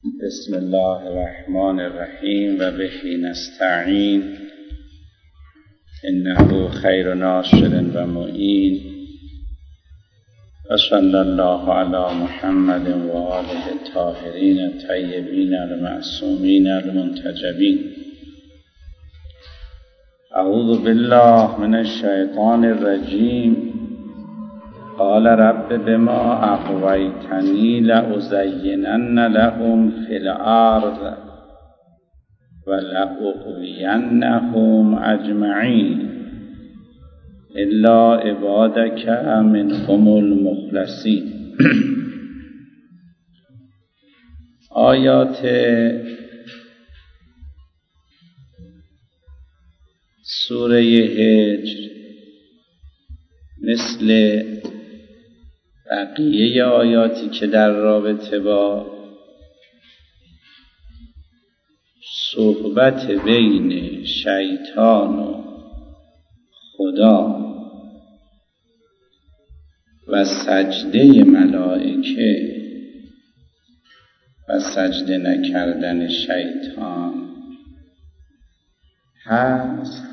بسم الله الرحمن الرحیم و به نستعین انه خیر ناصر و معین و صلی الله علی محمد و آله الطاهرین الطیبین المعصومین المنتجبین. اعوذ بالله من الشیطان الرجیم. قال رب بما اغویتنی لأزینن لهم فی الارض ولأغوینهم اجمعین الا عبادک منهم المخلصین. آیات سوره هجر مثل بقیه آیاتی که در رابطه با صحبت بین شیطان و خدا و سجده ملائکه و سجده نکردن شیطان هست.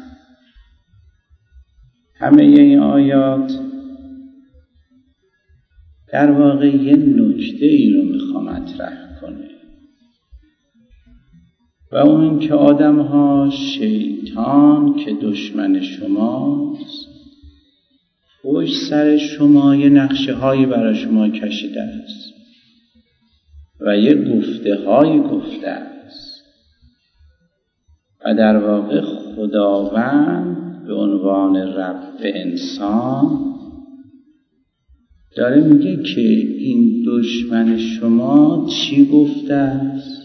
همه این آیات در واقع یه نکته ای رو میخوام مطرح کنه و اون این که آدم ها شیطان که دشمن شماست پشت سر شما یه نقشه هایی برای شما کشیده است و یه گفته هایی گفته است و در واقع خداوند به عنوان رب انسان داره میگه که این دشمن شما چی گفته است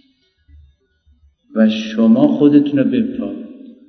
و شما خودتون رو بپایید.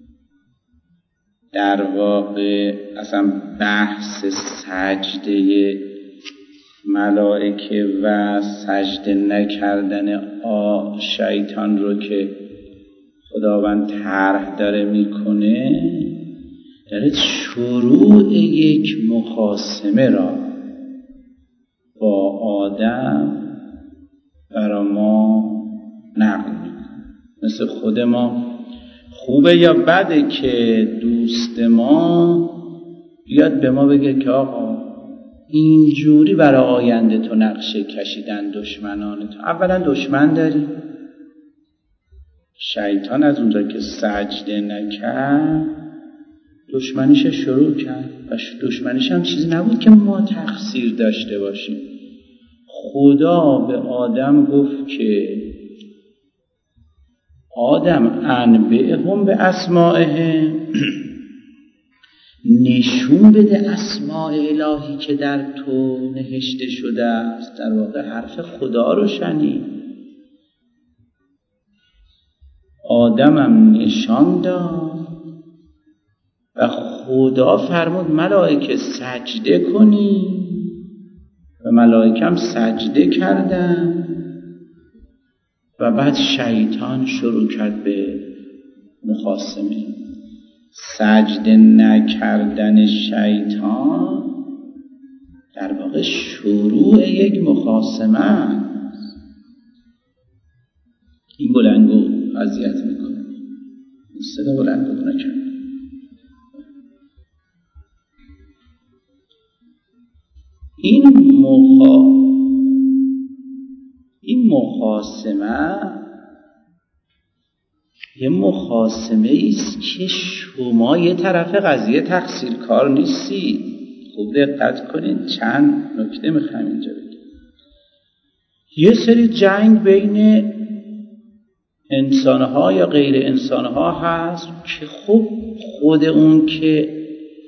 در واقع اصلا بحث سجده ملائکه و سجده نکردن شیطان رو که خداوند طرح داره میکنه، داره شروع یک مخاصمه را با آدم برای ما نقل میکنه. مثل خود ما خوبه یا بده که دوست ما بیاد به ما بگه که آقا اینجوری برای آینده تو نقشه کشیدن دشمنان تو. اولا دشمن داری، شیطان از اونجا که سجده نکرد دشمنیش شروع کرد و دشمنیش هم چیزی نبود که ما تقصیر داشته باشیم. خدا به آدم گفت که آدم انبئهم به اسمائهم، نشون بده اسماء الهی که در تو نهشته شده است. در واقع حرف خدا رو شنید. آدمم نشان داد و خدا فرمود ملائکه سجده کنی و ملائکه هم سجده کردن و بعد شیطان شروع کرد به مخاصمه. سجده نکردن شیطان در واقع شروع یک مخاصمه است. این بلندگو اذیت میکنه، صدا بلندگو نکرد. این مخاصمه یه مخاصمه ایست که شما یه طرف قضیه تقصیر کار نیستی. خوب دقت کنید، چند نکته میخوام اینجا بگم. یه سری جنگ بین انسانها یا غیر انسانها هست که خب خود اون که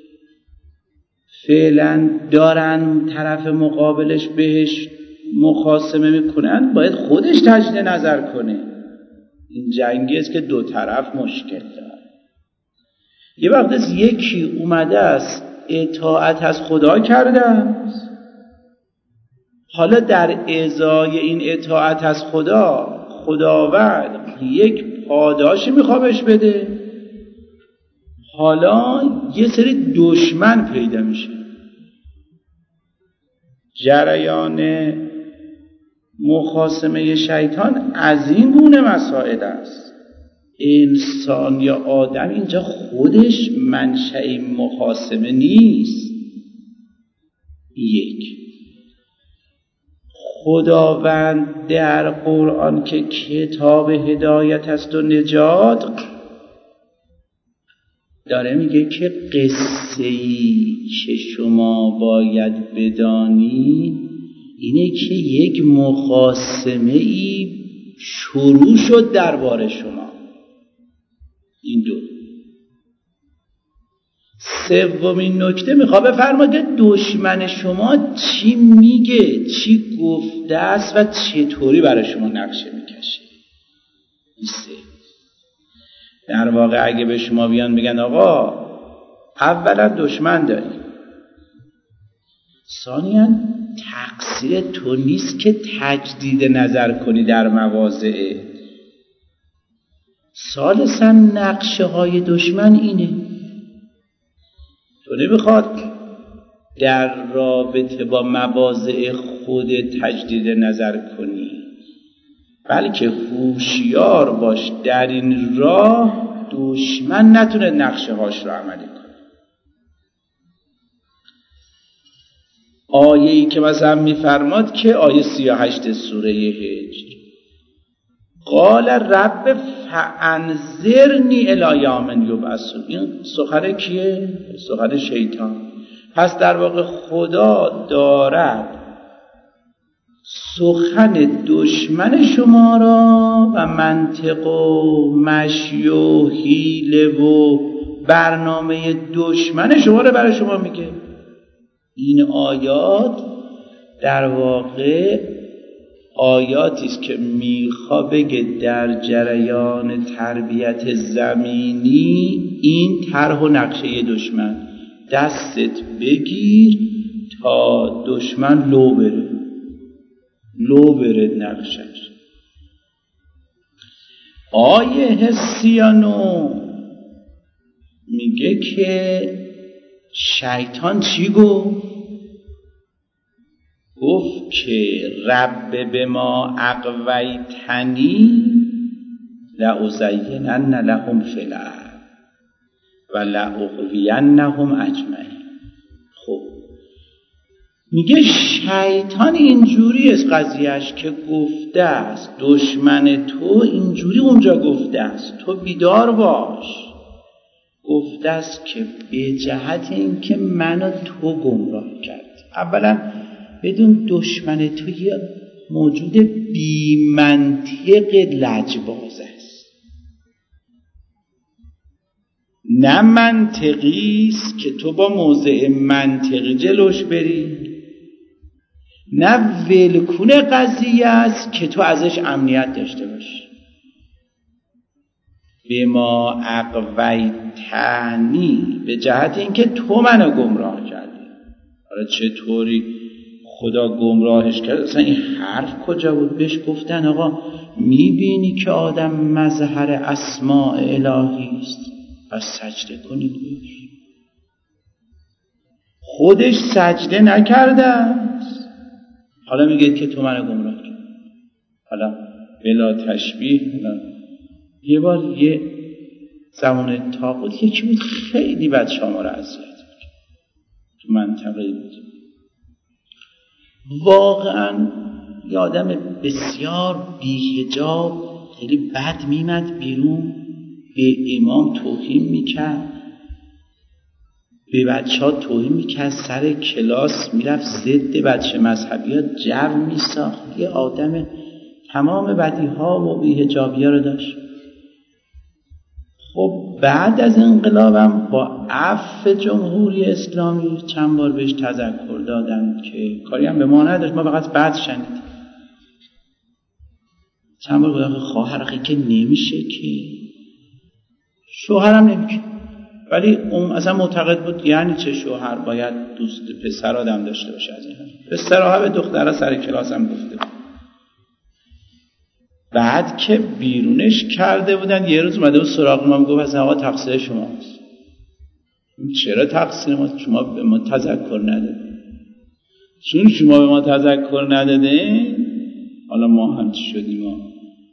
فعلا دارن طرف مقابلش بهش مخاصمه میکنن باید خودش تجدید نظر کنه. این جنگی است که دو طرف مشکل داره. یه وقت از یکی اومده است اطاعت از خدا کرده است، حالا در ازای این اطاعت از خداوند یک پاداشی میخواد بهش بده. حالا یه سری دشمن پیدا میشه. جریان مخاصمه شیطان از این گونه مسائل است. انسان یا آدم اینجا خودش منشأ مخاصمه نیست. یک، خداوند در قرآن که کتاب هدایت است و نجات داره میگه که قصه‌ای که شما باید بدانی اینه که یک مخاصمه‌ای شروع شد درباره شما. این دو. سومین نکته میخواد بفرماید که دشمن شما چی میگه، چی گفته است و چطوری برای شما نقشه میکشه. این سه. در واقع اگه به شما بیان بگن آقا اولا دشمن داری، ثانیاً تقصیر تو نیست که تجدید نظر کنی در مواضع، ثالثاً نقشه های دشمن اینه، تو نمیخواد در رابطه با مواضع خود تجدید نظر کنی، بلکه هوشیار باش در این راه دشمن نتونه نقشه هاش رو عملی کنه. آیه‌ای که مثلا میفرماد که آیه 38 سوره هجر، قال رب فانذرنی الی یوم یبعثون. این سخن کیه؟ سخن شیطان. پس در واقع خدا دارد سخن دشمن شما را و منطق و مشی و حیله و برنامه دشمن شما را برای شما میگه. این آیات در واقع آیاتی است که میخواد بگه در جریان تربیت زمینی این طرح و نقشه دشمن دستت بگیر تا دشمن لو بره نقشش. آیه 39 میگه که شیطان چی گفت که رب بما اغویتنی لأزینن لهم فی الارض و لأغوینهم اجمعین. خب میگه شیطان اینجوری است قضیهش که گفته است دشمن تو اینجوری اونجا گفته است، تو بیدار باش. گفته است که به جهت اینکه منو تو گمراه کرد. اولا بدون دشمن تو یه موجود بی منطق لجباز است، نه منطقی است که تو با موضع منطقی جلوش بری، نه ولکون قضیه است که تو ازش امنیت داشته باشی. به ما اغویتنی به جهت اینکه تو منو گمراه کردی. حالا چطوری خدا گمراهش کرد؟ اصلا این حرف کجا بود؟ بهش گفتن آقا میبینی که آدم مظهر اسماء الهی است پس سجده کنید بهش. خودش سجده نکرده است، حالا میگه که تو منو گمراه کردی. حالا بلا تشبیه یه بار یه زمان طاغوت یکی بود خیلی بچه ما رو اذیت می‌کرد تو منطقه بود، واقعا یه آدم بسیار بی‌حجاب خیلی بد میمد بیرون، به امام توهین میکرد، به بچه ها توهین میکرد، سر کلاس میرفت ضد بچه مذهبی ها جو میساخت. یه آدم تمام بدی ها و بی‌حجابی ها رو داشت. خب بعد از انقلابم با عفو جمهوری اسلامی چند بار بهش تذکر دادن که کاری هم به ما نداشت، ما فقط بد شنیدیم. چند بار گفتم خواهر که نمیشه که شوهرم نمیشه، ولی اون اصلا معتقد بود یعنی چه شوهر باید دوست پسر آدم داشته باشه. از این پسرها به دخترها سر کلاس هم گفته بود. بعد که بیرونش کرده بودن یه روز اومده بود سراغ ما میگفت اصلا آقا تقصیر شماست. چرا تقصیر ما؟ شما به ما تذکر ندادین. چون شما به ما تذکر ندادین حالا ما هم چی شدیم؟ ما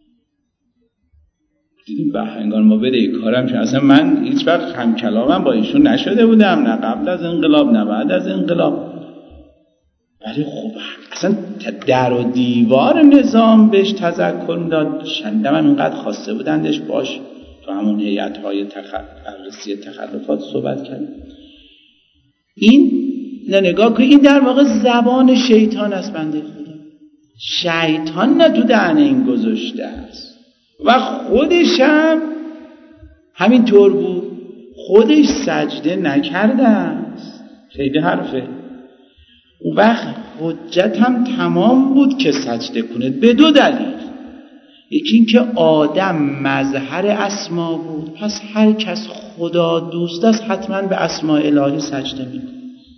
دیدیم بهنگان ما بده کارم شد. اصلا من هیچ وقت هم کلامم با ایشون نشده بودم، نه قبل از انقلاب نه بعد از انقلاب. ولی خب اصلا در و دیوار نظام بهش تذکر میداد. شنیدم اینقدر خواسته بودندش باش تو همون هیئت‌های بررسی تخلفات صحبت کرد. این نگاه کنید، این در واقع زبان شیطان است بنده خدا. شیطان نه تو دهن این گذاشته است و خودش هم همین طور بود. خودش سجده نکرده است. خیلی حرفه. اون وقت حجت هم تمام بود که سجده کنه به دو دلیل. یکی این که آدم مظهر اسما بود، پس هر کس خدا دوست است حتما به اسماء الهی سجده میکنه.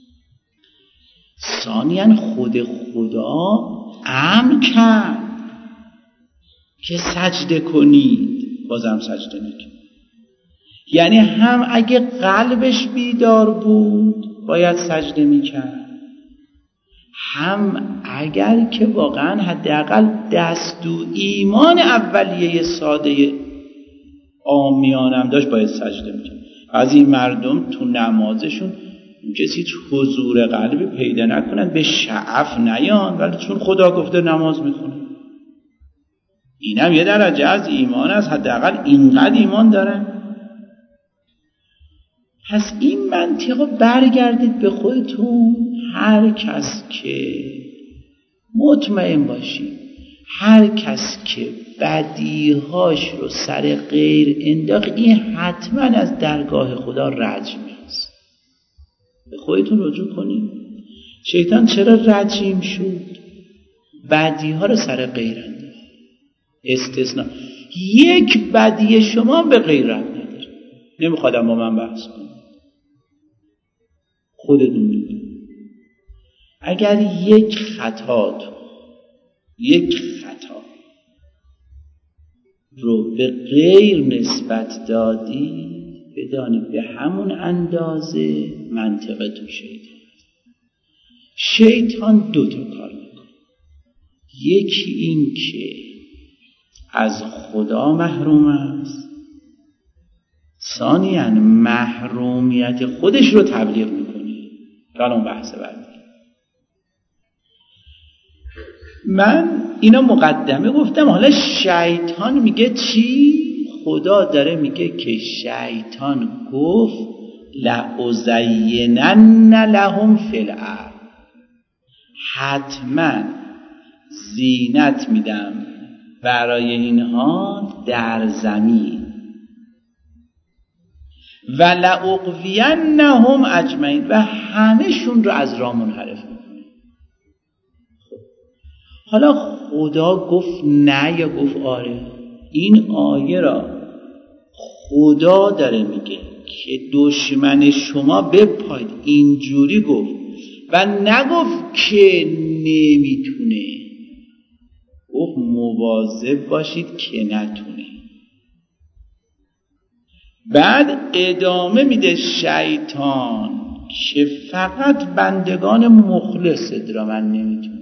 ثانیاً خود خدا امر کرد که سجده کنید، بازم سجده میکنید. یعنی هم اگه قلبش بیدار بود باید سجده میکرد، هم اگر که واقعا حداقل دست و ایمان اولیه ساده عامیانم داشت باید سجده میکرد. از این مردم تو نمازشون کسی هیچ حضور قلبی پیدا نکنن، به شعف نیان، ولی چون خدا گفته نماز میخونن. اینم یه درجه از ایمان است، حداقل اینقدر ایمان دارن. پس این منطقه برگردید به خودتون. هر کس که مطمئن باشید، هر کس که بدیهاش رو سر غیر انداخت، این حتما از درگاه خدا رجمی است. به خودتون رجوع کنید. شیطان چرا رجیم شد؟ بدیها رو سر غیر انداخت. استثناء یک بدیه شما به غیر رد نداره. نمیخوادم با من بحث کنم، خودتون میدونید. اگر یک خطا رو به غیر نسبت دادی، بدانید به همون اندازه منطقه تو شیطان دو تا کار میکنه. یکی این که از خدا محروم است، ثانیاً محرومیت خودش رو تبلیغ میکنه. الان بحث بعدی. من اینا مقدمه گفتم. حالا شیطان میگه چی؟ خدا داره میگه که شیطان گفت لأزینن لهم فی الارض، حتما زینت میدم برای اینها در زمین، و لأغوینهم اجمعین، و همه‌شون رو از راه منحرف میکنه. حالا خدا گفت نه یا گفت آره؟ این آیه را خدا داره میگه که دشمن شما بپاید، اینجوری گفت و نگفت که نمیتونه، گفت مواظب باشید که نتونه. بعد ادامه میده شیطان که فقط بندگان مخلص را من نمیتونم.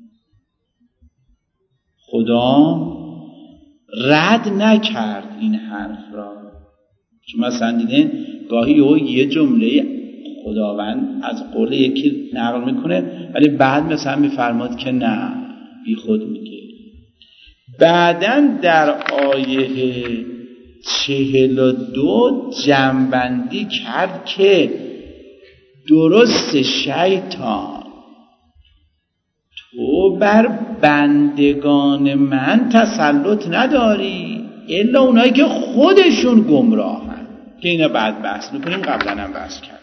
خدا رد نکرد این حرف را. چون مثلا دیدین گاهی یه جمله خداوند از قول یکی نقل میکنه ولی بعد مثلا میفرماد که نه، بی خود میگه. بعدن در آیه 42 جمع‌بندی کرد که درست شیطان تو بر بندگان من تسلط نداری الا اونایی که خودشون گمراهن، که اینا بعد بحث میکنیم، قبلا هم بحث کردیم.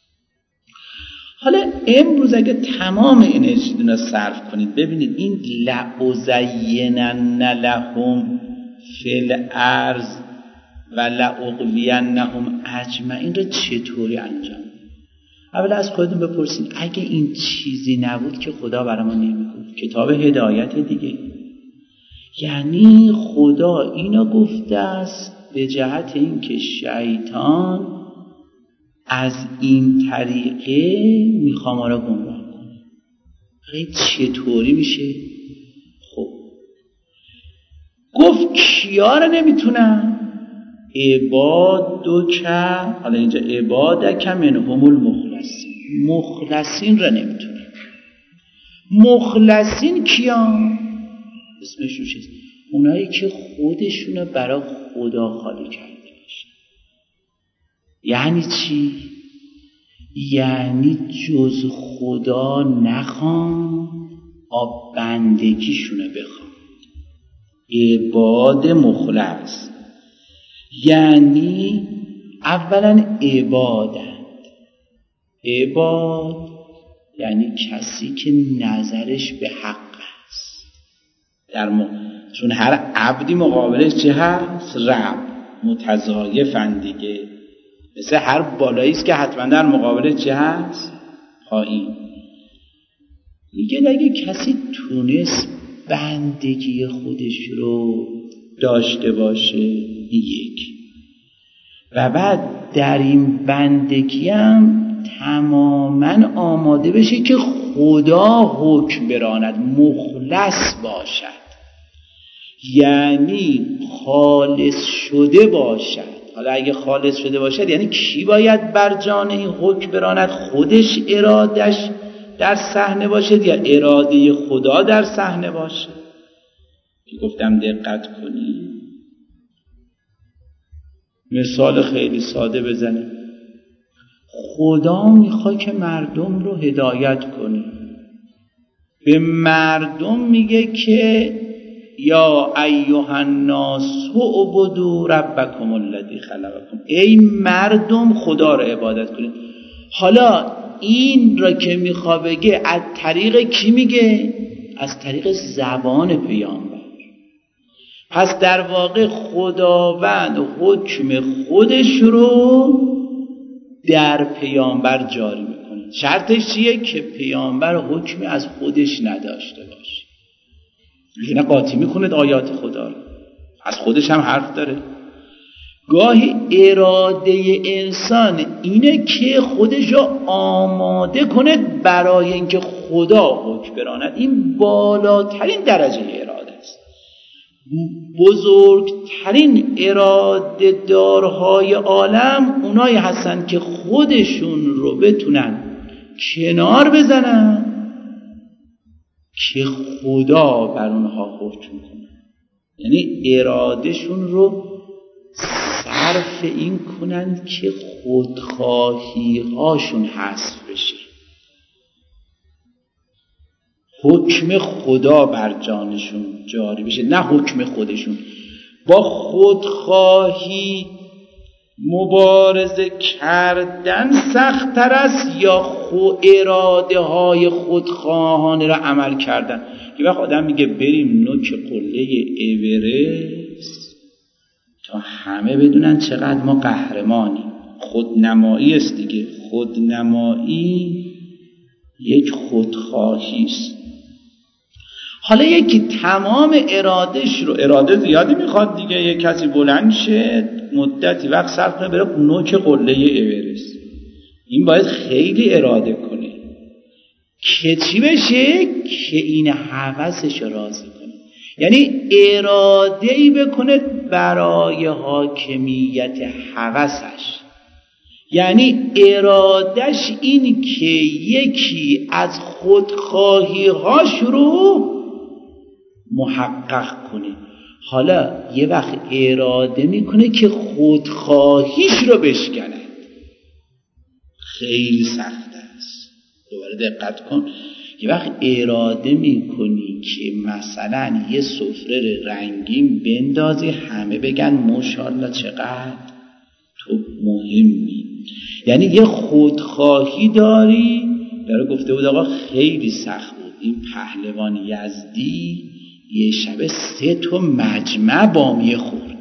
حالا امروز اگه تمام انرژیتون رو صرف کنید ببینید این لأزینن لهم فی الارض و لأغوینهم اجمعین رو چطوری انجام؟ اول از خودتون بپرسید اگه این چیزی نبود که خدا برای ما نمیگفت. کتاب هدایت دیگه. یعنی خدا اینو گفته است به جهت این که شیطان از این طریقه میخوام ما را گمراه کنه. چطوری میشه؟ خب گفت کیا رو نمیتونم؟ عبادک، حالا اینجا عبادک منهم المخلصین، مخلصین رو نمیتونم. مخلصین کیان؟ اسمشون چیست؟ اونایی که خودشونو برای خدا خالی کرده باشن. یعنی چی؟ یعنی جز خدا نخوان، آب بندگیشونو بخوان. عباد مخلص یعنی اولا عبادت. عباد یعنی کسی که نظرش به حق است. چون هر عبدی مقابلش چه هست؟ رب. متضایفن دیگه، مثل هر بالایی است که حتما در مقابلش چه هست؟ پایین. میگه اگه کسی تونست بندگی خودش رو داشته باشه، یک، و بعد در این بندگی هم تماما آماده بشه که خدا حکم براند، مخلص باشد، یعنی خالص شده باشد. حالا اگه خالص شده باشد یعنی کی باید بر جان این حکم براند؟ خودش ارادش در صحنه باشد یا اراده خدا در صحنه باشد؟ گفتم دقت کنی. مثال خیلی ساده بزنیم. خدا میخواد که مردم رو هدایت کنه، به مردم میگه که یا ایها الناس اعبدوا ربکم الذی خلقکم، ای مردم خدا رو عبادت کنید. حالا این را که میخواد بگه از طریق کی میگه؟ از طریق زبان پیامبر. پس در واقع خداوند حکم خودش رو در پیامبر جاری میکنه. شرطش چیه؟ که پیامبر حکمی از خودش نداشته باشه. یعنی قاطی میکنه آیات خدا رو، از خودش هم حرف داره. گاهی اراده انسان اینه که خودش رو آماده کنه برای اینکه خدا حکم براند. این بالاترین درجه اراده است. بزرگترین اراده دارهای عالم اونایی هستن که خودشون رو بتونن کنار بزنن که خدا بر اونها حکم کنه. یعنی ارادهشون رو صرف این کنن که خودخواهی هاشون حذف بشه، حکم خدا بر جانشون جاری بشه، نه حکم خودشون. با خودخواهی مبارزه کردن سخت‌تر است یا اراده های خودخواهانه را عمل کردن؟ یه وقت آدم میگه بریم نوک قله اورست تا همه بدونن چقدر ما قهرمانیم. خودنمایی است دیگه. خودنمایی یک خودخواهی است. حالا یکی تمام ارادش رو، اراده زیادی میخواد دیگه، یک کسی بلند شه مدتی وقت صرف کنه بره نوک قله اورست، این باید خیلی اراده کنه که چی بشه؟ که این هوسش رو راضی کنه. یعنی اراده‌ای بکنه برای حاکمیت هوسش. یعنی ارادش این که یکی از خودخواهی‌هاش رو محقق کنه. حالا یه وقت اراده میکنه که خودخواهیش رو بشکنه، خیلی سخت است. دوباره دقت کن. یه وقت اراده میکنی که مثلا یه سفره رنگین بندازی همه بگن ماشاءالله چقدر تو مهمی، یعنی یه خودخواهی داری. داره گفته بود آقا خیلی سخت بود، این پهلوان یزدی یه شب 3 مجمع بامیه خورد،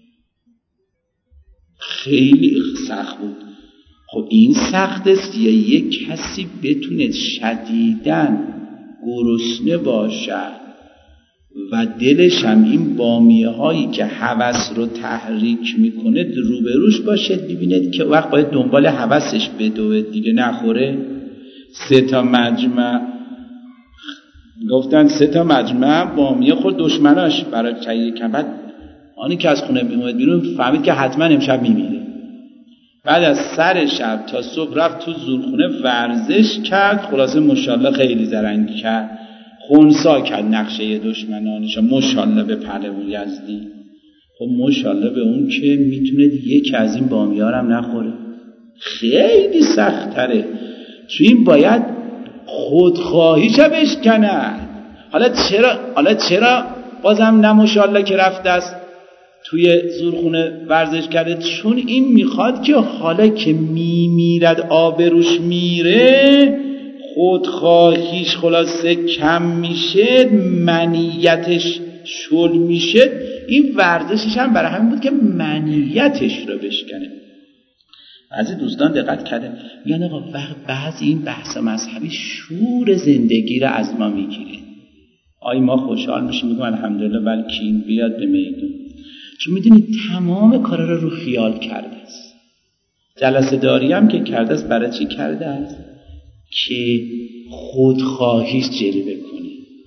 خیلی سخت بود. خب این سخت است یا یک کسی بتونه شدیداً گرسنه باشد و دلش هم این بامیه هایی که هوس رو تحریک میکنه روبروش باشه، ببینید که وقت باید دنبال هوسش بدوه دیگه، نخوره. 3 مجمع گفتن 3 مجمع بامیه خورد دشمناش برای چایی کبد. آنی که از خونه میومد بیرون فهمید که حتما امشب میمیره. بعد از سر شب تا صبح رفت تو زورخونه ورزش کرد. خلاصه ماشاءالله خیلی زرنگی کرد، خونسا کرد نقشه دشمنانش. ماشاءالله به پهلوان یزدی. خب ماشاءالله به اون که میتونه یکی از این بامیارم نخوره. خیلی سخت تره. چون این باید خودخواهیشو بشکند. حالا چرا بازم نه ماشاءالله که رفته است توی زورخونه ورزش کرده؟ چون این میخواد که حالا که میمیرد آبروش میره، خودخواهیش خلاصه کم میشه، منیتش شل میشه. این ورزشش هم برای همین بود که منیتش رو بشکنه. بعضی دوستان دقت کرده میگن آقا بعضی این بحث مذهبی شور زندگی رو از ما میگیره. ما خوشحال میشیم میگم الحمدلله بلکه بیاد به میدون. چون میدونید تمام کارا رو خیال کرده است. جلسه داری هم که کرده است برای چی کرده است؟ که خودخواهیش جلوه کنه.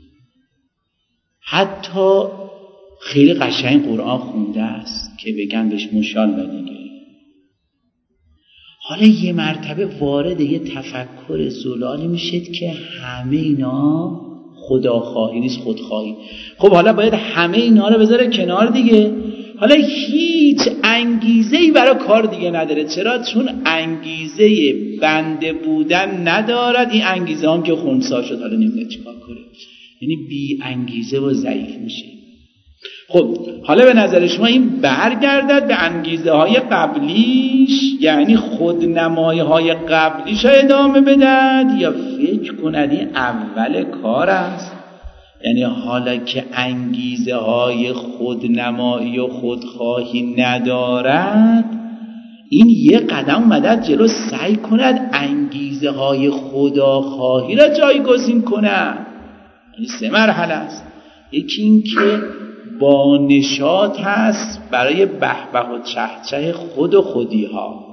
حتی خیلی قشنگ قرآن خونده است که بگن بهش ماشاءالله دیگه. حالا یه مرتبه وارد یه تفکر زلالی میشید که همه اینا خداخواهی نیست، خودخواهی. خب حالا باید همه اینا رو بذاره کنار دیگه. حالا هیچ انگیزه‌ای برای کار دیگه نداره. چرا؟ چون انگیزه بنده بودن ندارد. این انگیزه هم که خونسا شد حالا نمیده چیکار کنه. یعنی بی انگیزه و ضعیف میشه. خب حالا به نظر شما این برگردد به انگیزه های قبلیش، یعنی خودنمایی های قبلیش ادامه بدد، یا فکر کند این اول کار است؟ یعنی حالا که انگیزه های خودنمایی و خودخواهی ندارد، این یه قدم اومدد جلو سعی کند انگیزه های خداخواهی را جایگزین کند. یعنی 3 مرحله است. یکی این که با نشاط هست برای بهبه و چهچه خود و خودی ها.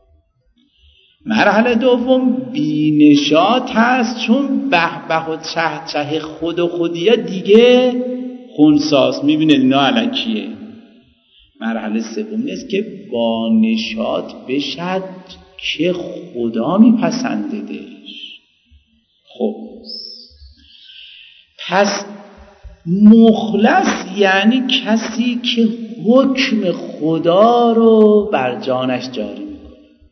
مرحله دوم بی نشاط هست چون بهبه و چهچه خود و خودی ها دیگه خونساست، میبینه اینا علکیه. مرحله سوم است که با نشاط بشد که خدا میپسنددش. خب پس مخلص یعنی کسی که حکم خدا رو بر جانش جاری میکنه.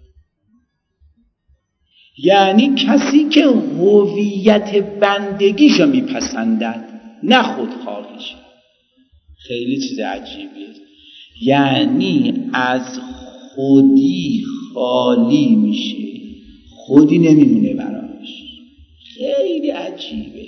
یعنی کسی که هویت بندگیشو میپسندد نه خودخواهیش. خیلی چیز عجیبیه. یعنی از خودی خالی میشه، خودی نمیمونه براش. خیلی عجیبه.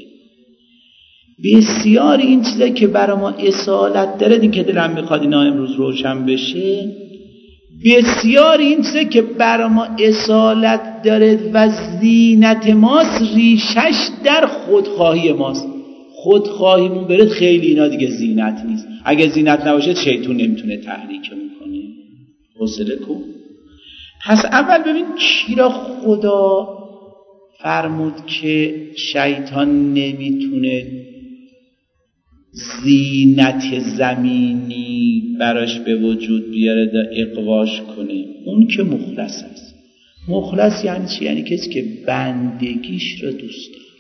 بسیار این چیزایی که برای ما اصالت داره، این که دلم میخواد اینا امروز روشن بشه، بسیار این چیزایی که برای ما اصالت داره و زینت ماست، ریشش در خودخواهی ماست. خودخواهیمون برد خیلی اینا دیگه زینت نیست. اگه زینت نباشه شیطون نمیتونه تحریک میکنه. حوصله کن. پس اول ببین کی را خدا فرمود که شیطان نمیتونه زینت زمینی براش به وجود بیاره دا اقواش کنه. اون که مخلص است. مخلص یعنی چی؟ یعنی کسی که بندگیش را دوست داره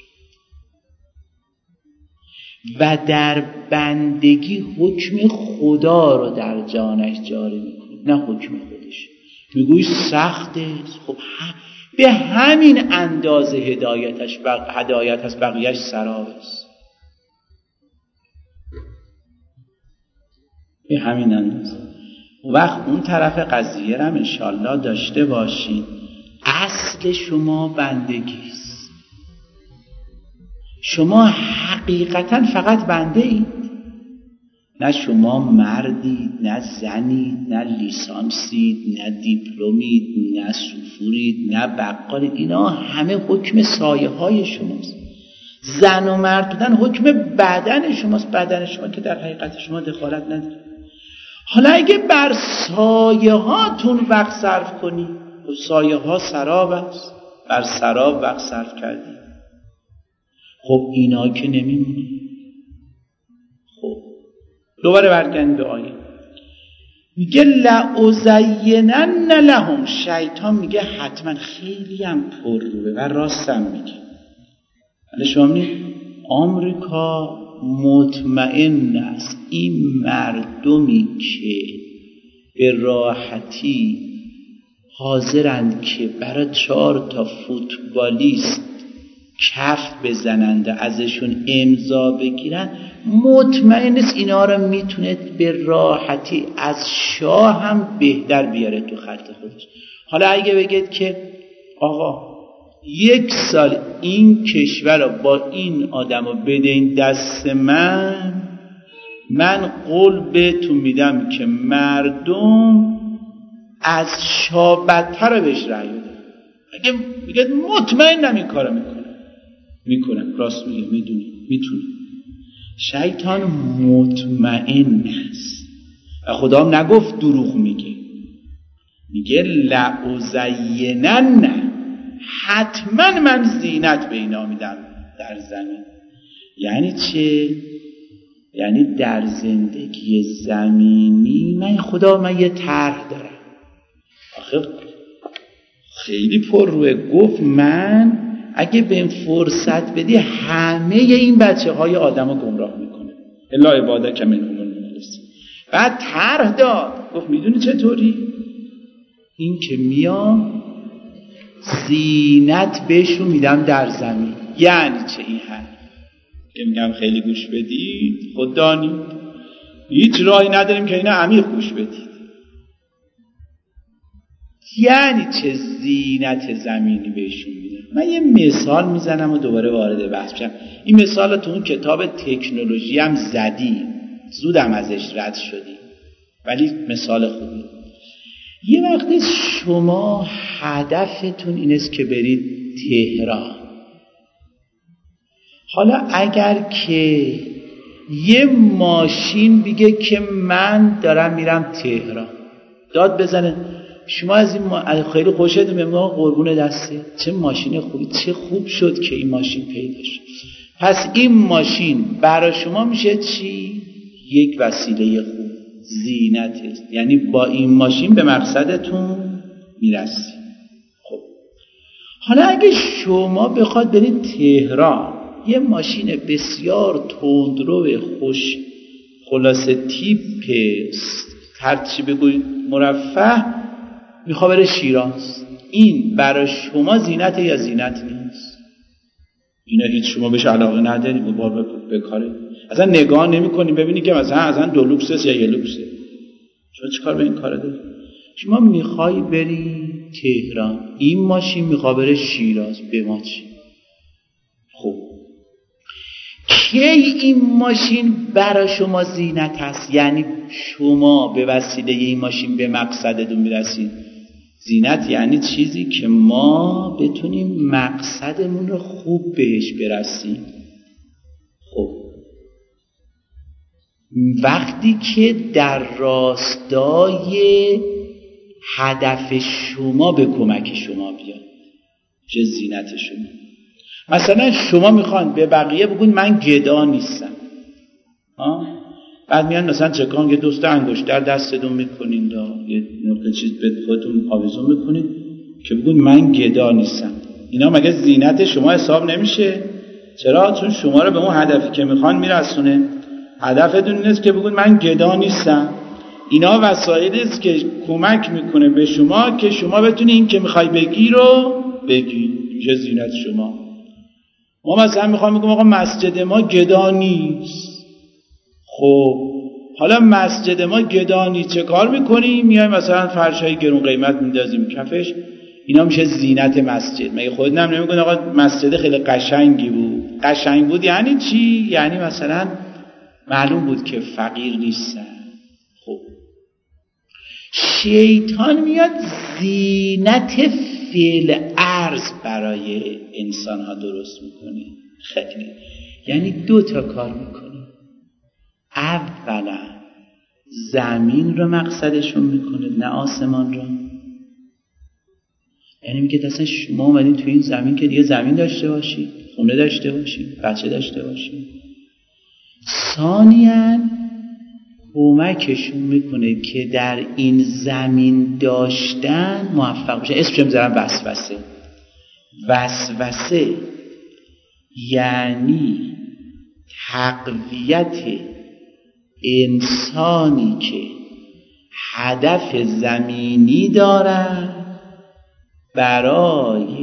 و در بندگی حکم خدا رو در جانش جاری میکنه نه حکم خودش. میگوی سخته، خب به همین اندازه هدایت هست، بقیهش سراب است. به همین اندازه. وقت اون طرف قضیه رو انشالله داشته باشید. اصل شما بندگیست. شما حقیقتا فقط بنده اید. نه شما مردید، نه زنید، نه لیسانسید، نه دیپلمید، نه سفورید، نه بقالید. اینا همه حکم سایه های شماست. زن و مرد بودن حکم بدن شماست. بدن شما که در حقیقت شما دخالت نداره. حالا اگه بر سایه هاتون وقت صرف کنی، سایه ها سراب است، بر سراب وقت صرف کردی. خب اینا که نمیمونه. خب دوباره برگردیم به آیه، میگه لأزینن لهم، شیطان میگه حتما خیلی هم پرروه و راستم میگه. ولی شما میگه آمریکا مطمئن است این مردمی که به راحتی حاضرند که برای 4 تا فوتبالیست کف بزنند و ازشون امضا بگیرن، مطمئن است اینا رو میتونه به راحتی از شاه هم بهتر بیاره تو خط خودش. حالا اگه بگید که آقا 1 سال این کشور رو با این آدم رو بدین دست من قول بهتون میدم که مردم از شاه بدتر رو بهش رأی بدن. اگه بگید مطمئنم این کارو میکنه، راست میگه، میتونه. شیطان مطمئن است و خدا هم نگفت دروغ میگه لأزینن، حتما من زینت به اینا میدم در زمین. یعنی چه؟ یعنی در زندگی زمینی من یه طرح دارم. آخه خیلی پر روی گفت من اگه به این فرصت بدی همه این بچه های آدم رو گمراه میکنه، الا عبادک منهم المخلصین. بعد طرح داد، گفت میدونی چطوری؟ این که میام زینت بهشون میدم در زمین. یعنی چه این حرف که میگم خیلی گوش بدید، خود دانید هیچ راهی نداریم که اینا عمیق گوش بدید. یعنی چه زینت زمینی بهشون میدم؟ من یه مثال میزنم و دوباره وارد بحث میشم. این مثال تو اون کتاب تکنولوژی هم زدیم، زودم ازش رد شدیم، ولی مثال خوبی. یه وقتی شما هدفتون این است که برید تهران. حالا اگر که یه ماشین بگه که من دارم میرم تهران، داد بزنه شما از این خیلی خوشت میاد، قربون دسته، چه ماشین خوبی، چه خوب شد که این ماشین پیدا شد. پس این ماشین برای شما میشه چی؟ یک وسیله خوب، زینت است. یعنی با این ماشین به مقصدتون میرسی. خب حالا اگه شما بخواد برید تهران، یه ماشین بسیار تندرو خوش خلاصه تیپ هرچی بگوید مرفه میخواد بره شیراز، این برای شما زینت یا زینت نیست؟ اینا هیچ شما بهش علاقه ندارید، بکاره اصلا نگاه نمی کنی ببینی که مثلا دو لوکسه یا یه لوکسه. شما چیکار به این کار داری؟ شما میخوای بری تهران، این ماشین میخواد بره شیراز، به ما چی؟ خب کی این ماشین برای شما زینت هست؟ یعنی شما به وسیله این ماشین به مقصدتون میرسید. زینت یعنی چیزی که ما بتونیم مقصدمون رو خوب بهش برسیم. خب وقتی که در راستای هدف شما به کمک شما بیاد، چه زینت شما. مثلا شما میخوان به بقیه بگون من گدا نیستم، بعد میان مثلا چکان یه دوست انگشتر دستتون میکنین یه نقطه چیز به خودتون آویزون میکنین که بگون من گدا نیستم. اینا مگه زینت شما حساب نمیشه؟ چرا؟ چون شما رو به اون هدفی که میخوان میرسونه. هدفتون این است که بگون من گدا نیستم. اینا وسایلی است که کمک میکنه به شما که شما بتونی این که میخوای بگی رو بگی. میشه زینت شما. ما مثلا میخوام بگم آقا مسجد ما گدا نیست. خب حالا مسجد ما گدا نیست، چه کار میکنیم؟ میایم مثلا فرشای گرون قیمت میندازیم کفش، اینا میشه زینت مسجد. مگه خودت نمیگن آقا مسجد خیلی قشنگی بود؟ قشنگ بود یعنی چی؟ یعنی مثلا معلوم بود که فقیر نیستن. خب شیطان میاد زینت فعل ارز برای انسان ها درست میکنه. خیلی یعنی 2 تا کار میکنه. اولا زمین رو مقصدشون میکنه، نه آسمان رو. یعنی میگه اصلا شما اومدین تو این زمین که دیگه زمین داشته باشید، خونه داشته باشید، بچه داشته باشید. ثانیاً کمکشون میکنه که در این زمین داشتن موفق بشن. اسمش میذارم وسوسه. وسوسه یعنی تقویت انسانی که هدف زمینی دارد برای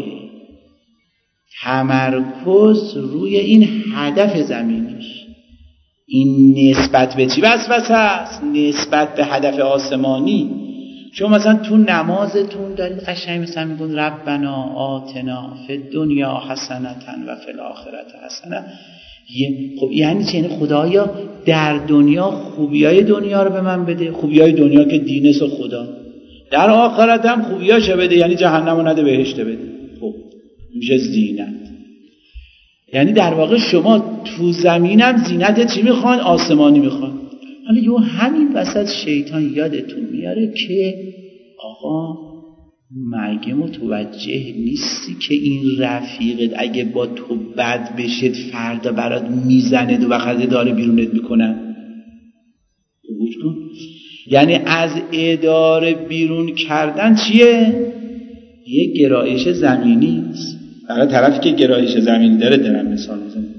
تمرکز روی این هدف زمینیش. این نسبت به چی وسوسه است؟ نسبت به هدف آسمانی. شما مثلا تو نمازتون دارید قشنگ مثلا میگن ربنا آتنا فی الدنیا حسنة و فی الاخرة حسنة. خب یعنی چه؟ یعنی خدایا در دنیا خوبیای دنیا رو به من بده، خوبیای دنیا که دینست و خدا، در آخرت هم خوبیاشو بده، یعنی جهنم رو نده بهشت بده. خب میشه زینت. یعنی در واقع شما تو زمینم زینت چی میخوان؟ آسمانی میخوان. حالا یه همین وسط شیطان یادتون میاره که آقا مگه متوجه نیستی که این رفیقت اگه با تو بد بشه فردا برات میزنه و وقتی داره بیرونت میکنن؟ گوش کن. یعنی از اداره بیرون کردن چیه؟ یه گرایش زمینی است. برای طرفی که گرایش زمینی داره دارم مثال میزنم.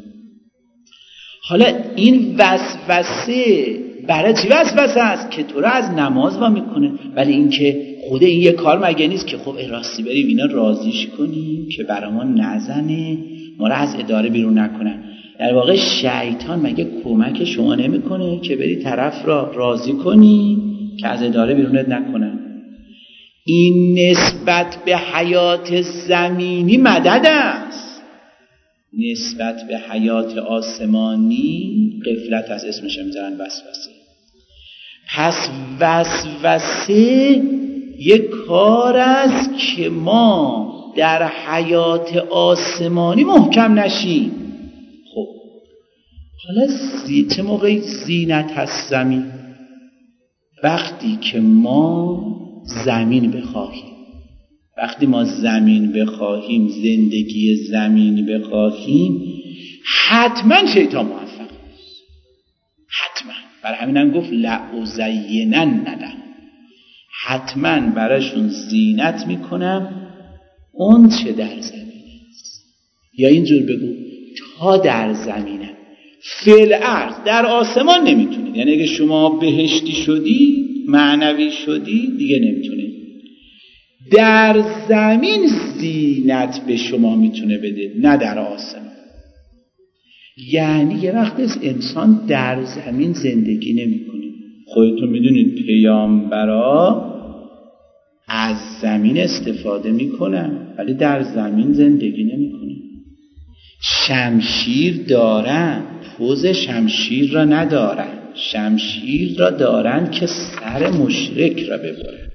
حالا این وسوسه برای چی وسوسه است؟ که تو رو از نماز وا میکنه. ولی این که خود این یه کار مگه نیست که خب راستی بریم اینا راضیش کنیم که برامون نزنه، ما رو از اداره بیرون نکنن. در واقع شیطان مگه کمک شما نمیکنه که بری طرف را راضی کنی که از اداره بیرونت نکنن؟ این نسبت به حیات زمینی مدد است، نسبت به حیات آسمانی غفلت از. اسمش میذارن وسوسه. پس وسوسه یک کار است که ما در حیات آسمانی محکم نشیم. خب حالا چه موقعی زینت هست زمین؟ وقتی که ما زمین بخواهیم. وقتی ما زمین بخواهیم، زندگی زمینی بخواهیم، حتما شیطان موفق است. حتما. برای همینم گفت لأزینن له. حتما براشون زینت میکنم اون چه در زمین است. یا اینجور بگو تا در زمینم. فی الارض، در آسمان نمیتونید. یعنی اگه شما بهشتی شدی، معنوی شدی، دیگه نمیتونه. در زمین زینت به شما میتونه بده، نه در آسمان. یعنی یه وقت انسان در زمین زندگی نمیکنه. خودتون میدونید پیامبرا از زمین استفاده میکنن ولی در زمین زندگی نمیکنن. شمشیر دارن، پوز شمشیر را ندارن. شمشیر را دارن که سر مشرک را ببرن.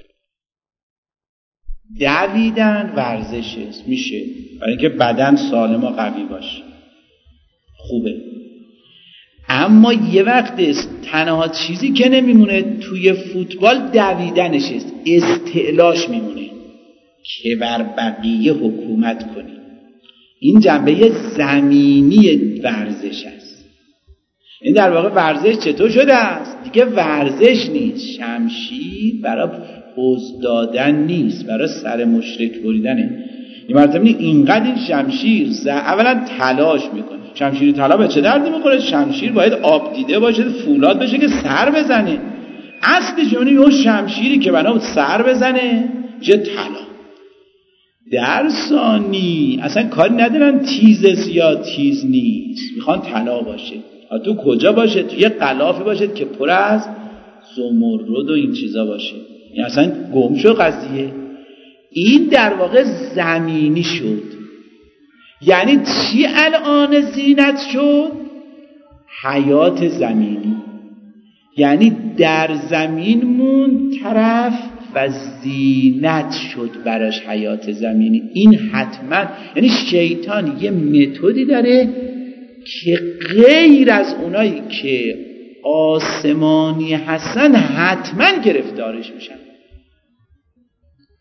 دویدن ورزش است، میشه، برای اینکه بدن سالم و قوی باشه، خوبه. اما یه وقت است تنها چیزی که نمیمونه توی فوتبال دویدنش است، استعلاش میمونه که بر بقیه حکومت کنی. این جنبه زمینی ورزش است. این در واقع ورزش چطور شده است؟ دیگه ورزش نیست. شمشیر برای پوز دادن نیست، برای سر مشرک بریدنه. این مرتبه اینقدر این شمشیر اولا تلاش میکنه. شمشیر طلا به چه دردی میخوره؟ شمشیر باید آب دیده باشه، فولاد بشه که سر بزنه. اصلش اون شمشیری که بنا سر بزنه چه طلا. در ثانی اصلا کاری ندارن تیز یا تیز نیست، میخوان طلا باشه. تو کجا باشه؟ تو یه غلافی باشه که پر از زمرد و این چیزا باشه. یعنی اصلا گم شو قضیه. این در واقع زمینی شد. یعنی چی الان زینت شد؟ حیات زمینی. یعنی در زمین مون طرف و زینت شد براش حیات زمینی. این حتما، یعنی شیطان یه متدی داره که غیر از اونایی که آسمانی هستن حتما گرفتارش میشن.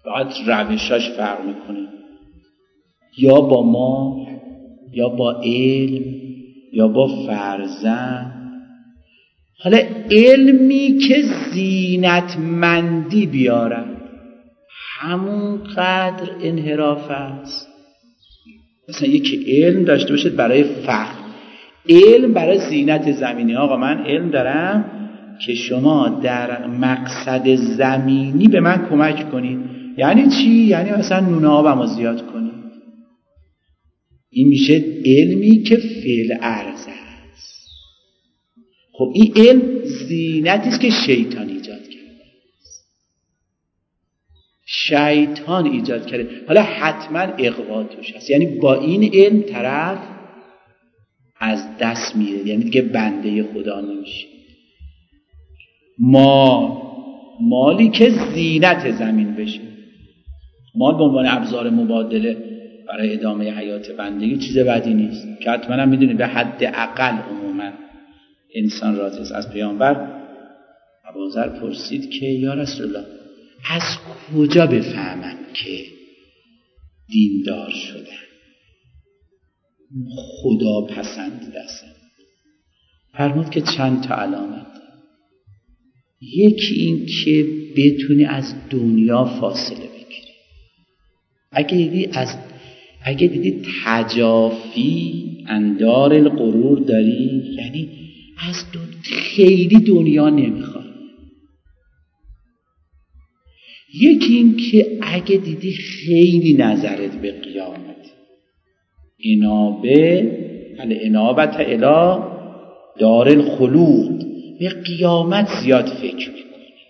فقط روشاش فرق میکنه، یا با ما یا با علم یا با فرزند. حالا علمی که زینتمندی بیارد همون قدر انحراف است. مثلا یکی علم داشته باشد برای فخر، علم برای زینت زمینی. آقا من علم دارم که شما در مقصد زمینی به من کمک کنید. یعنی چی؟ یعنی مثلا نون آبمو زیاد کنید. این میشه علمی که فعل ارز است. خب این علم زینتی است که شیطان ایجاد کرده. شیطان ایجاد کرده. حالا حتما اغوا توش هست، یعنی با این علم طرف از دست میره، یعنی دیگه بنده خدا نمیشه. مالی که زینت زمین بشه، مال به عنوان ابزار مبادله برای ادامه حیات بندگی چیز بدی نیست که حتما هم میدونید به حد اقل عموما انسان راضی است. از پیامبر ابوذر پرسید که یا رسول الله از کجا بفهمم که دیندار شدم، خدا پسندیده است؟ فرمود که چند تا علامت. یکی این که بتونی از دنیا فاصله بگیری. اگه دیدی تجافی اندار الغرور داری، یعنی از خیلی دنیا نمیخوای. یکی این که اگه دیدی خیلی نظرت به قیامت، الانابت الی دار الخلود، به قیامت زیاد فکر میکنی.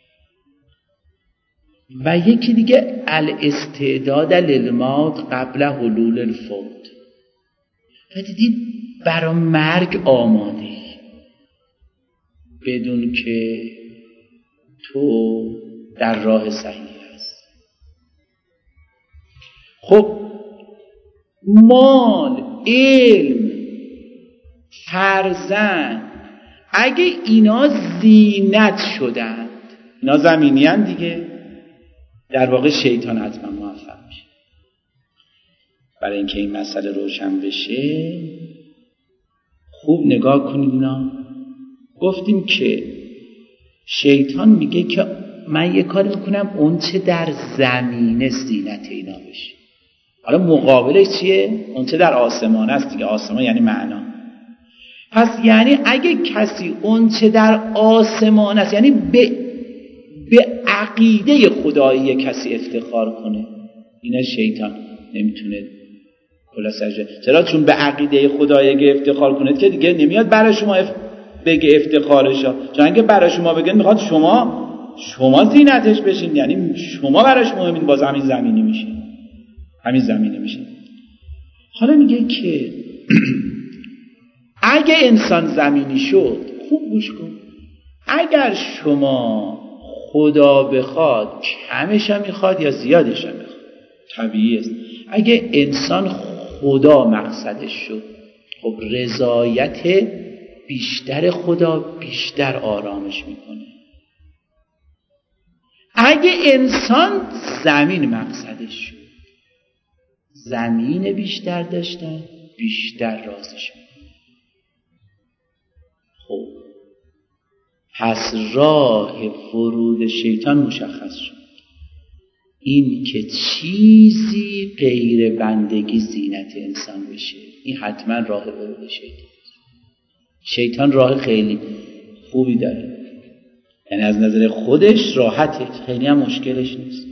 و یکی دیگه الاستعداد للموت قبل حلول الفوت، و دیدی برای مرگ آماده بدون که تو در راه صحیح هست. خب مال، علم، فرزند، اگه اینا زینت شدند، اینا زمینی هم دیگه، در واقع شیطان حتما موفق میشه. برای اینکه این مسئله روشن بشه خوب نگاه کنید. اینا گفتیم که شیطان میگه که من یه کاری میکنم اون چه در زمینه زینت اینا بشه. حالا مقابلش چیه؟ اون چه در آسمان است دیگه. آسمان یعنی معنا. پس یعنی اگه کسی اون چه در آسمان است، یعنی به عقیده خدایی کسی افتخار کنه، اینا شیطان نمیتونه کلا سجده. چرا؟ چون به عقیده خدایی افتخار کنه که دیگه نمیاد برای شما بگه افتخارشا. چون اگه برای شما بگه میخواد شما زینتش بشین، یعنی شما براش مهمین. باز همین زمینی میشه. حالا میگه که اگه انسان زمینی شد، خوب گوش کن، اگر شما خدا بخواد کمش هم میخواد یا زیادش هم میخواد، طبیعی است. اگه انسان خدا مقصدش شد، خب رضایت بیشتر خدا بیشتر آرامش میکنه. اگه انسان زمین مقصدش شد، زمین بیشتر داشتن بیشتر رازش میکنه. خب پس راه ورود شیطان مشخص شد، این که چیزی غیر بندگی زینت انسان بشه. این حتما راه ورود شیطان راه خیلی خوبی داره، یعنی از نظر خودش راحته، خیلی هم مشکلش نیست.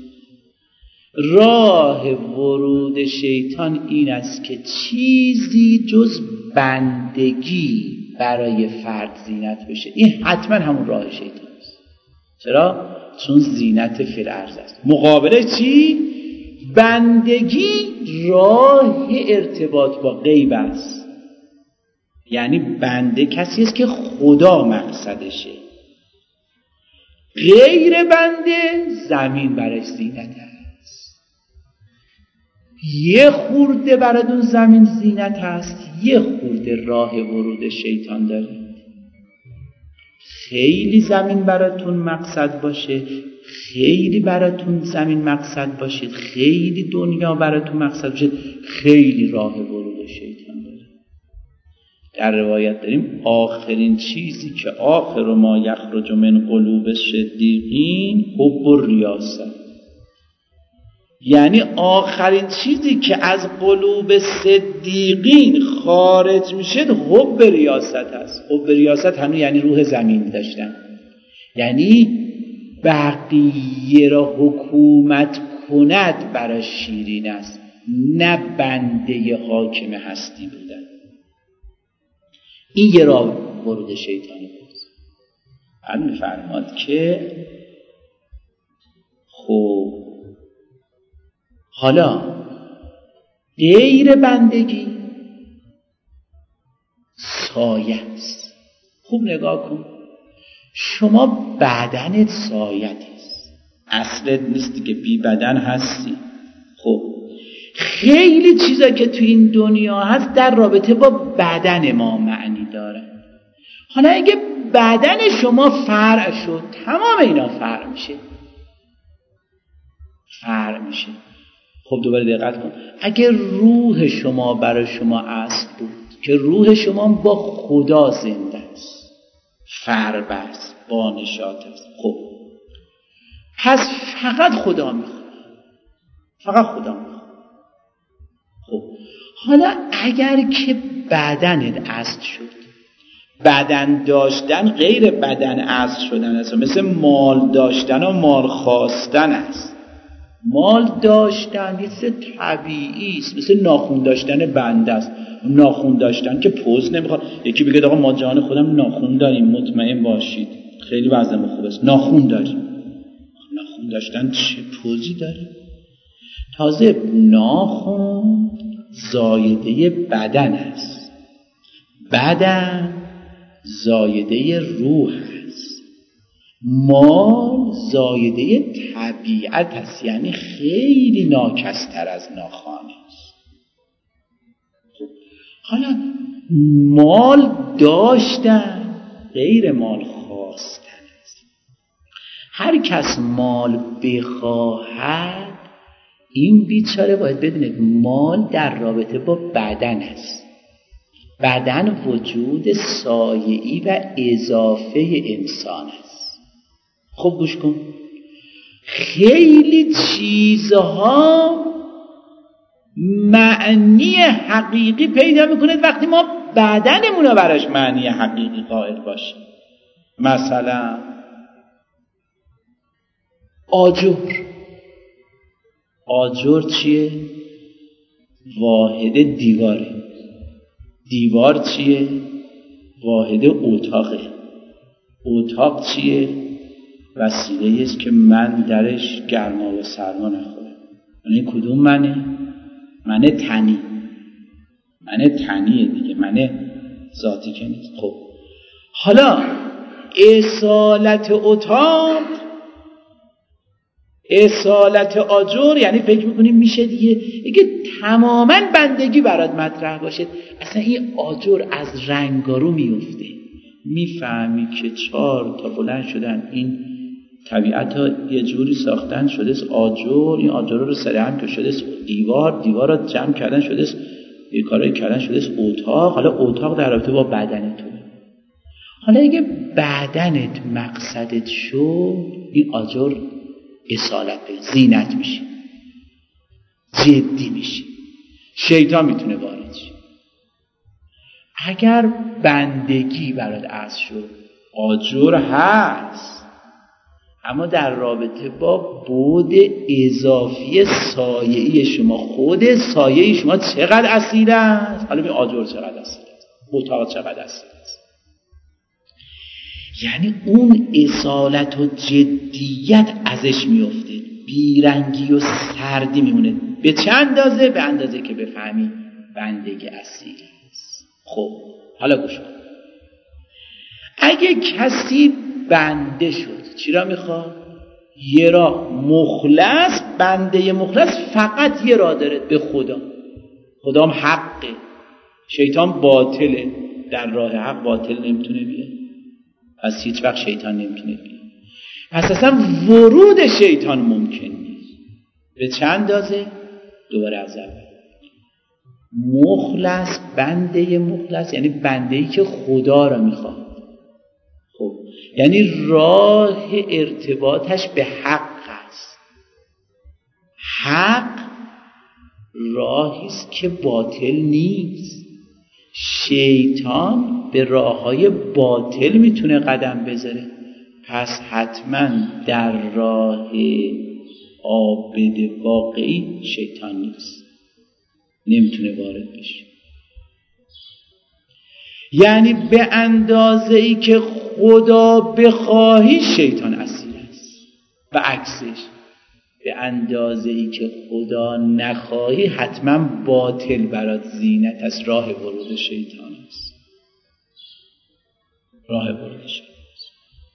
راه ورود شیطان این است که چیزی جز بندگی برای فرد زینت بشه. این حتما همون راه شیطان است. چرا؟ چون زینت فی الارض است. مقابله چی؟ بندگی راه ارتباط با غیب است. یعنی بنده کسی است که خدا مقصدشه. غیر بنده زمین برای زینت است. یه خورده برای اون زمین زینت هست، یه خورده راه ورود شیطان داره. خیلی زمین براتون مقصد باشه، خیلی براتون زمین مقصد باشید، خیلی دنیا براتون مقصد باشید، خیلی راه ورود شیطان داره. در روایت داریم آخرین چیزی که آخر ما یخرج من قلوب الصدیقین حب الریاست، یعنی آخرین چیزی که از قلوب صدیقین خارج میشه حب ریاست هست. حب ریاست همون یعنی روح زمین داشتن، یعنی بقیه را حکومت کند برای شیرین است، نه بنده حاکم هستی بودن. این یه راه ورود شیطانی بود. هم میفرماد که خب حالا غیر بندگی سایه است. خوب نگاه کن، شما بدنت سایت است، اصلت نیستی که بی بدن هستی. خب خیلی چیزا که تو این دنیا هست در رابطه با بدن ما معنی داره. حالا اگه بدن شما فرع شد، تمام اینا فرع میشه. خب دوباره دقت کن، اگه روح شما برای شما اصل بود که روح شما با خدا زنده است، فرع است، با نشاط است، خب پس فقط خدا میخواد. خب حالا اگر که بدنت اصل شد، بدن داشتن غیر بدن اصل شدن است، مثل مال داشتن و مال خواستن است. مال داشتن یه چیز طبیعی است، مثل ناخون داشتن بنده است. ناخون داشتن که پوز نمیخواد. یکی بگه آقا ما جان خودم ناخون داریم، مطمئن باشید خیلی وضعم خوب است، ناخون داریم. ناخون داشتن چه پوزی داره؟ تازه ناخون زایده بدن است، بدن زایده روح است، مال زایده طبیعت است، یعنی خیلی ناکستر از ناخوانه است. حالا مال داشتن غیر مال خواستن است. هر کس مال بخواهد، این بیچاره باید بدونه مال در رابطه با بدن است. بدن وجود سایه‌ای و اضافه انسان است. خب گوش کن، خیلی چیزها معنی حقیقی پیدا میکنه وقتی ما بدنمون رو براش معنی حقیقی قائل باشیم. مثلا آجر چیه؟ واحد دیواره. دیوار چیه؟ واحد اتاقه. اتاق چیه؟ وسیله است که من درش گرما و سرما نخورم. این کدوم منه؟ من تنیه دیگه، من ذاتی که نیست. خب حالا اصالت اتاق، اصالت آجر، یعنی فکر میکنیم میشه دیگه تماما بندگی برات مطرح باشه. اصلا این آجر از رنگارو میفته، میفهمی که 4 تا بلند شدن، این طبیعت ها یه جوری ساختن شده است آجر، این آجر رو سر هم که شده است دیوار رو جمع کردن شده است، یه کارایی کردن شده است اتاق. حالا اتاق در رابطه با بدنتونه. حالا اگه بدنت مقصدت شد، این آجر اصالت به زینت میشه، جدی میشه، شیطان میتونه وارد شه. اگر بندگی برات اصل شد، آجر هست، اما در رابطه با بعد اضافی سایه‌ای شما، خود سایه‌ای شما چقدر اصیل است، حالا ببین آجر چقدر اصیل است، اتاق چقدر اصیل است. یعنی اون اصالت و جدیت ازش میفته، بیرنگی و سردی میمونه. به چه اندازه؟ به اندازه که بفهمی بندگی اصیل است. خب حالا گوش کن، اگه کسی بنده شد چی را میخواد؟ یه راه مخلص. بنده مخلص فقط یه راه داره، به خدا. خدا هم حقه، شیطان باطله، در راه حق باطل نمیتونه بیاد، پس هیچ وقت شیطان نمیتونه بیاد. پس اصلا ورود شیطان ممکن نیست. به چند اندازه؟ دوباره از اول. مخلص، بنده مخلص یعنی بنده‌ای که خدا را میخواد. خب یعنی راه ارتباطش به حق است. حق راهی است که باطل نیست. شیطان به راههای باطل میتونه قدم بذاره، پس حتما در راه عابد واقعی شیطان نیست، نمیتونه وارد بشه. یعنی به اندازه‌ای که خدا بخواهی شیطان اسیر است و عکسش، به اندازه‌ای که خدا نخواهی حتما باطل برات زینت است. راه ورود شیطان است، راه ورود شیطان است.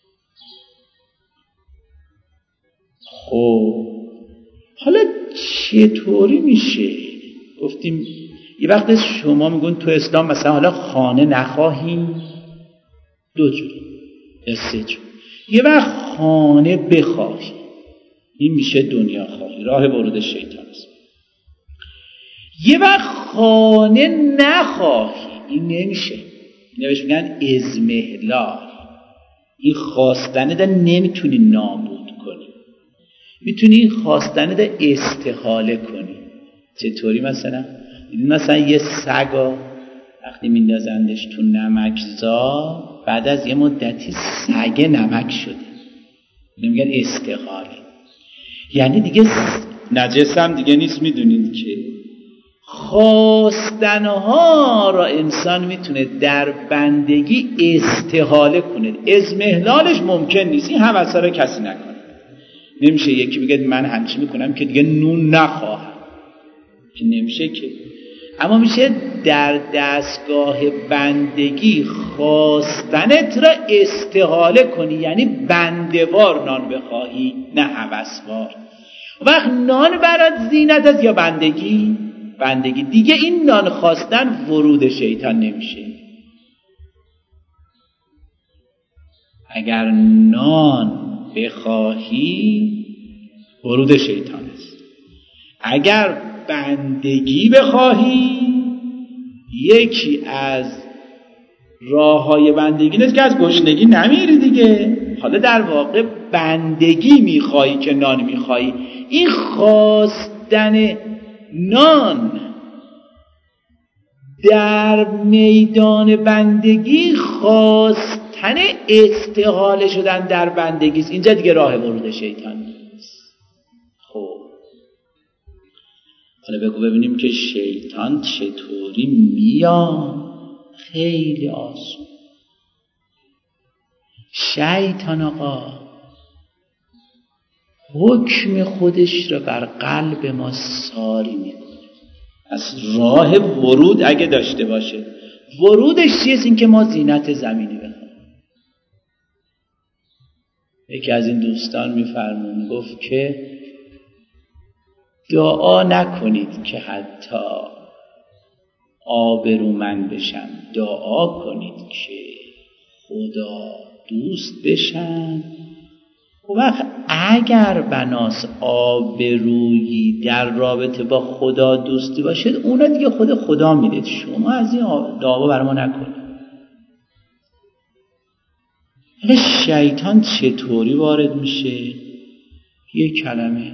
خب حالا چطوری میشه؟ گفتیم یه وقت شما میگون تو اسلام مثلا حالا خانه نخواهی، دو جور یا سه جور. یه وقت خانه بخواهی، این میشه دنیا خواهی، راه ورود شیطان است. یه وقت خانه نخواهی، این نمیشه، نمیشه، میگن اضمحلال. این خواستنه ده نمیتونی نابود کنی، میتونی خواستنه ده استحاله کنی. چطوری؟ مثلا یه سگا وقتی میندازندش تو نمکزار، بعد از یه مدتی سگ نمک شده، میگن استحاله. یعنی دیگه نجس هم دیگه نیست. میدونید که خواستنها را انسان میتونه در بندگی استحاله کنه، اضمحلالش ممکن نیست. این حوثا را کسی نکنه. نمیشه یکی بگه من همچین میکنم که دیگه نون نخواهم، که نمیشه که. اما میشه در دستگاه بندگی خواستنت را استحاله کنی، یعنی بنده‌وار نان بخواهی نه هوسوار. وقت نان برات زینت است یا بندگی دیگه این نان خواستن ورود شیطان نمیشه. اگر نان بخواهی ورود شیطان است. اگر بندگی بخواهی، یکی از راههای بندگی نیست که از گشنگی نمیری دیگه. حالا در واقع بندگی میخوایی که نان میخوایی. این خواستن نان در میدان بندگی خواستن استحاله شدن در بندگی است. اینجا دیگه راه ورود شیطان نیست. خب حالا بگو ببینیم که شیطان چطوری میاد. خیلی آسون. شیطان آقا حکم خودش رو بر قلب ما ساری میکنه. از راه ورود اگه داشته باشه، ورودش چیست؟ این که ما زینت زمینی بخواهیم. یکی از این دوستان میفرمون، گفت که دعا نکنید که حتی آبرومند بشم، دعا کنید که خدا دوست بشن. و وقت اگر بناس آبرویی در رابطه با خدا دوستی باشد، اونا دیگه خدا میدید. شما از این دعوا برای ما نکنید. ولی شیطان چطوری وارد میشه؟ یک کلمه،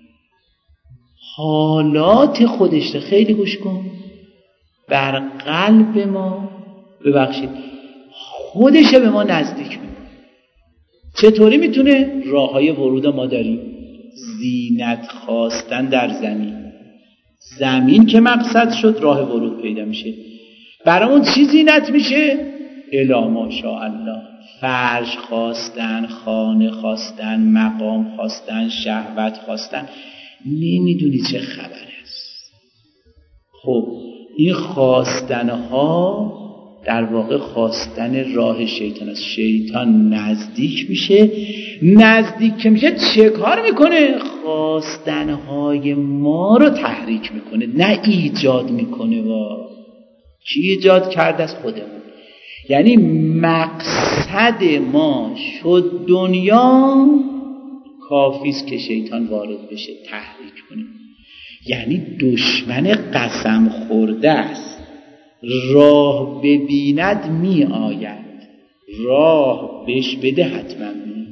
حالات خودش رو خیلی گوش کن، بر قلب ما، ببخشید، خودش به ما نزدیک میکنه. چطوری میتونه؟ راههای ورود ما داریم. زینت خواستن در زمین که مقصد شد، راه ورود پیدا میشه. برامون چی زینت میشه؟ الا ماشاءالله. فرش خواستن، خانه خواستن، مقام خواستن، شهوت خواستن. نمیدونی چه خبر است. خب این خواستنها در واقع خواستن راه شیطان است. شیطان نزدیک میشه. نزدیک که میشه چه کار میکنه؟ خواستنهای ما رو تحریک میکنه، نه ایجاد میکنه. کی ایجاد کرده از خودمون. یعنی مقصد ما شد دنیا، کافیست که شیطان وارد بشه تحریک کنه. یعنی دشمن قسم خورده است، راه ببیند می آید، راه بهش بده حتما می.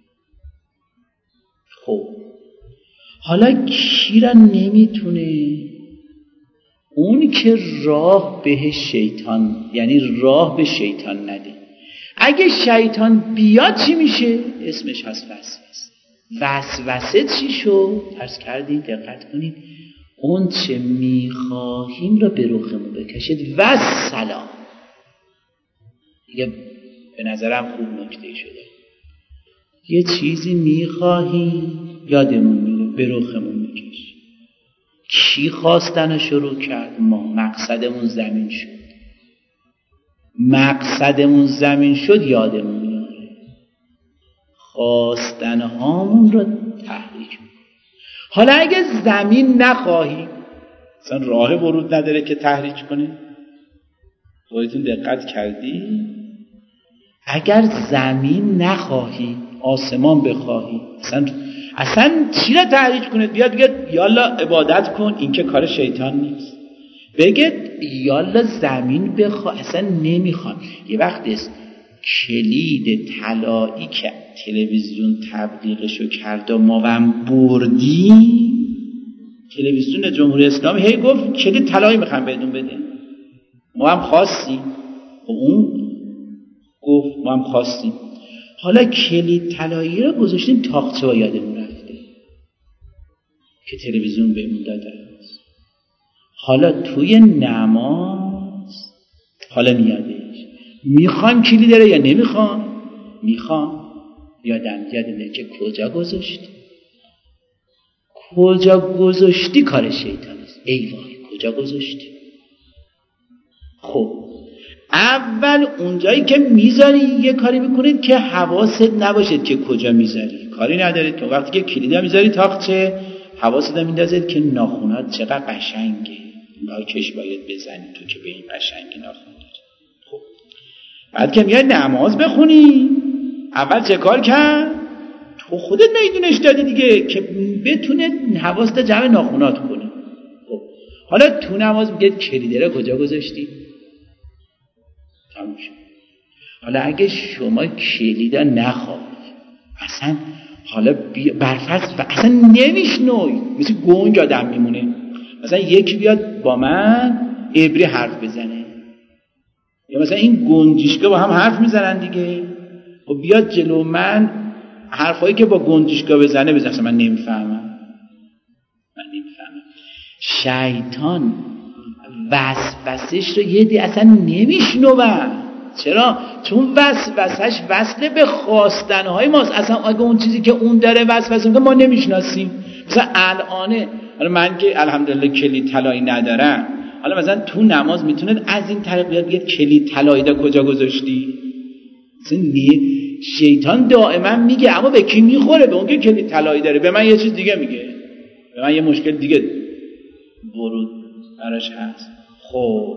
خب حالا کی را نمیتونه؟ اون که راه به شیطان، یعنی راه به شیطان نده. اگه شیطان بیاد چی میشه؟ اسمش هست وسوسه. وسوسه چی شد؟ عرض کردیم دقت کنید، اون چه میخواهیم را به رخمون بکشید و سلام. دیگه به نظرم خوب نکته شده. یه چیزی میخواهیم یادمون میره، به رخمون میکش. کی خواستن شروع کرد؟ ما. مقصدمون زمین شد. مقصدمون زمین شد یادمون میاره، خواستن هامون را تحریک میکنه. حالا اگه زمین نخواهی، اصلا راه ورود نداره که تحریک کنه. خودتون دقت کردی؟ اگر زمین نخواهی، آسمان بخواهی، اصلا چی را تحریک کنه؟ بیاد بگه یالا عبادت کن، این که کار شیطان نیست. بگه یالا زمین بخواه، اصلا نمیخوام. یه وقت است کلید طلایی که تلویزیون تبلیغشو کرد و ما هم بردیم، تلویزیون جمهوری اسلامی هی گفت کلید طلایی میخوام بهتون بده، ما هم خواستیم. اون گفت ما هم خواستیم. حالا کلید طلایی رو گذاشتیم تاقچه و یادمون رفته که تلویزیون بهمون داده. حالا توی نماز حالا میادش، میخوام کلید داره یا نمیخوام؟ میخوام. یادم که کجا گذاشتی؟ کجا گذاشتی کار شیطانیست. ای وای کجا گذاشتی؟ خب اول اونجایی که میذاری یه کاری میکنید که حواست نباشید که کجا میذاری، کاری ندارید که وقتی که کلید میذاری تاقچه، حواست میندازید که ناخونات چقدر قشنگه، ناکش باید بزنی تو که به این قشنگی ناخون داری. خب بعد که میای نماز بخونی، اول چه کار کرد؟ تو خودت میدونش دادی دیگه که بتونه حواست جمع ناخونات کنی. خب حالا تو نماز میگه کلیده رو کجا گذاشتی؟ تموم شد. حالا اگه شما کلیده نخواه، اصلا حالا برفرض اصلا نمیشنوی، مثل گنگ آدم میمونه. مثلا یکی بیاد با من عبری حرف بزنه، یا مثلا این گنجشکا با هم حرف میزنن دیگه، و بیاد جلو من حرفایی که با گنجشکا بزنه مثلا من نمیفهمم. شیطان وسوسش رو یه دی اصلا نمیشنوم. چرا؟ چون وسوسش وصله به خواستنهای ماست. اصلا اگه اون چیزی که اون داره وسوسه میکنه ما نمیشناسیم. مثلا الانه من که الحمدلله کلید طلایی ندارم، حالا مثلا تو نماز میتونه از این طریق بیاد بگه کلید طلایی دا کجا گذاشتی؟ مثلا شیطان دائما میگه، اما به کی میخوره؟ به اون که کلید طلایی داره. به من یه چیز دیگه میگه، به من یه مشکل دیگه ورود براش هست. خب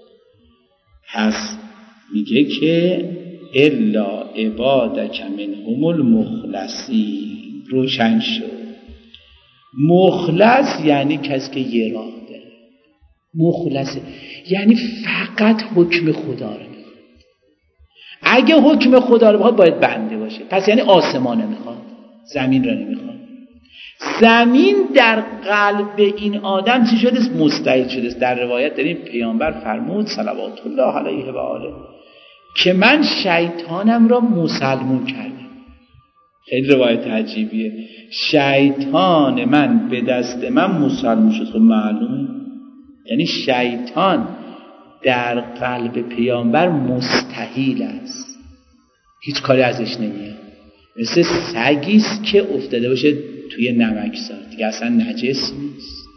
پس میگه که الا عبادک منهم المخلصین. روشن شد. مخلص یعنی کسی که یه راه داره. مخلصه یعنی فقط حکم خدا رو میخواد. اگه حکم خدا رو بخواد باید بنده باشه. پس یعنی آسمان نمیخواد، زمین رو نمیخواد. زمین در قلب این آدم چی شده است؟ مستعد شده است. در روایت داریم پیامبر فرمود صلوات الله علیه و آله که من شیطانم را مسلمون کردم. خیلی روایت عجیبیه. شیطان من به دست من مسلمون شد. خب معلومه یعنی شیطان در قلب پیامبر مستحیل است، هیچ کاری ازش نمیاد. مثل سگیست که افتاده باشه توی نمکزار، دیگه اصلا نجس نیست.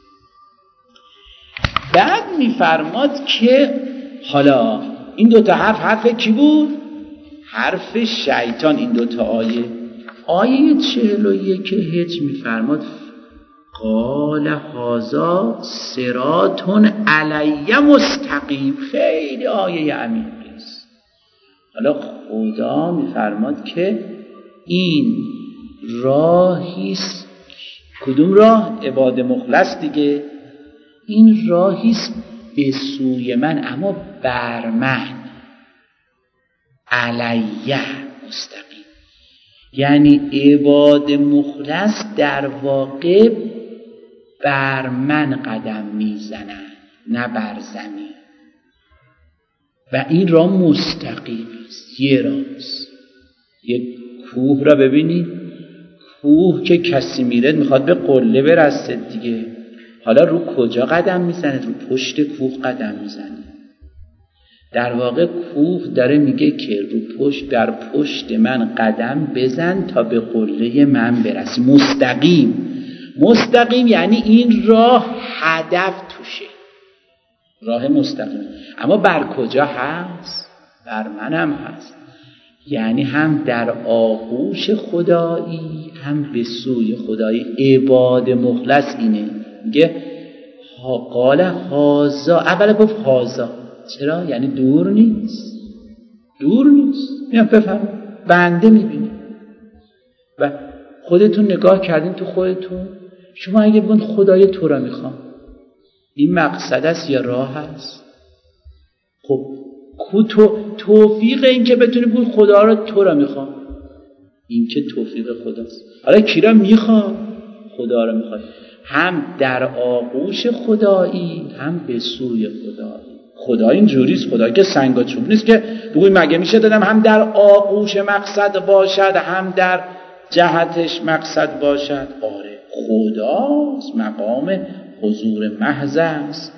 بعد میفرماد که حالا این دوتا حرف کی بود؟ حرف شیطان. این دوتا آیه 41 هج میفرماد قال هذا صراط علی مستقیم. خیلی آیه عمیقی است. حالا خدا میفرماد که این راهیست. کدوم راه؟ عباد مخلص دیگه. این راهیست به سوی من، اما بر من، علیه مستقیم. یعنی عباد مخلص در واقع بر من قدم میزنن، نه بر زمین. و این راه مستقیم است، یه راست. یک کوه را ببینید، کوه که کسی میره میخواد به قله برسه دیگه. حالا رو کجا قدم میزنه؟ رو پشت کوه قدم میزنه. در واقع کوه داره میگه که در پشت من قدم بزن تا به قله من برسی. مستقیم یعنی این راه هدف توشه، راه مستقیم. اما بر کجا هست؟ بر منم هست. یعنی هم در آغوش خدایی، هم به سوی خدایی. عباد مخلص اینه. میگه قال هازا، اول گفت هازا. چرا؟ یعنی دور نیست. میام بفهم، بنده میبینی. و خودتون نگاه کردین تو خودتون، شما اگه بگن خدای تو را میخوام، این مقصد است یا راه است؟ خب توفیق این که بتونی بگی خدا را تو را میخوام، این که توفیق خداست. حالا کی را میخوام؟ خدا را میخوام. هم در آغوش خدایی، هم به سوی خدایی. خدا این جوریست. خدا که سنگ و چوب نیست که بگوی مگه میشه دادم هم در آغوش مقصد باشد، هم در جهتش مقصد باشد. آره خداست. مقام حضور محض است.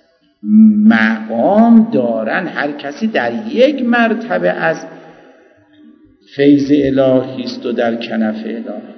مقام دارن هر کسی در یک مرتبه از فیض الهی است و در کنف الهی.